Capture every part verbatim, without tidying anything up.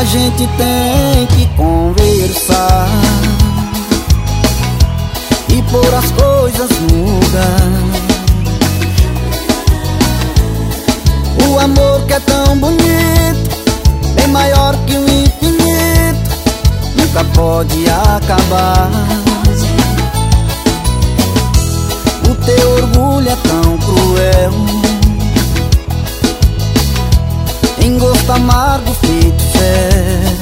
gente tem que conversar e pôr as coisas no lugar. O amor que é tão bonito, bem maior que o infinito, nunca pode acabar. O teu orgulho é tão cruel, em gosto amargo feito fel.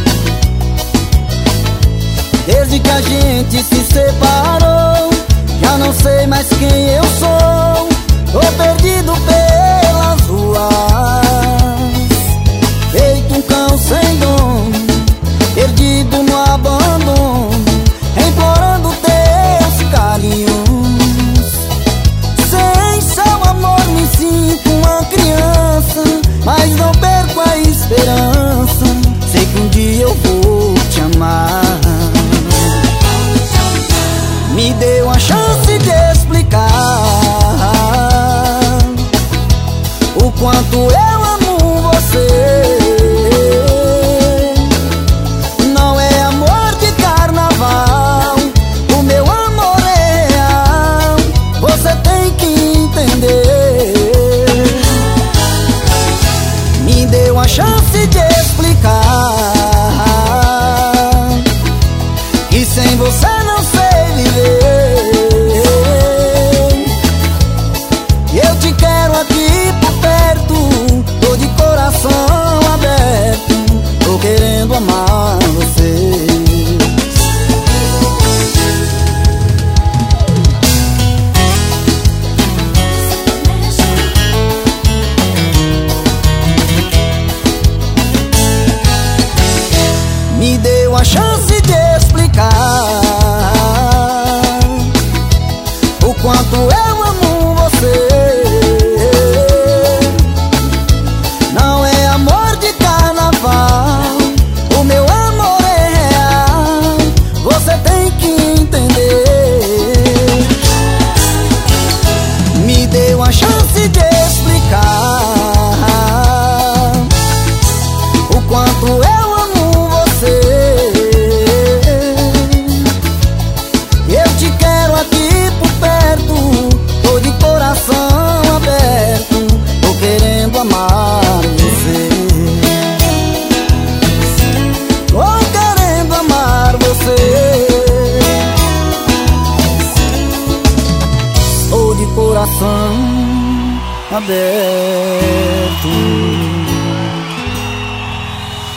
Desde que a gente se separou, já não sei mais quem eu sou. Tô perdido pelas ruas, feito um cão sem dono, perdido no abandono, implorando teus carinhos. Sem seu amor me sinto uma criança, mas não perco a esperança. Sei que um dia eu vou te amar. Me dê uma chance de explicar o quanto eu amo você. Não é amor de carnaval, o meu amor é real, você tem que entender. Me dê uma chance de explicar que sem você não sei viver. Eu te quero aqui por perto, tô de coração aberto, tô querendo amar você. Me deu a chance de explicar o quanto eu amo você. Não é amor de carnaval, o meu amor é real, você tem que entender. Me deu a chance de explicar o quanto eu amo você. Eu te quero aqui por perto, tô de coração aberto, tô querendo amar você. Tô querendo amar você. Tô de coração aberto.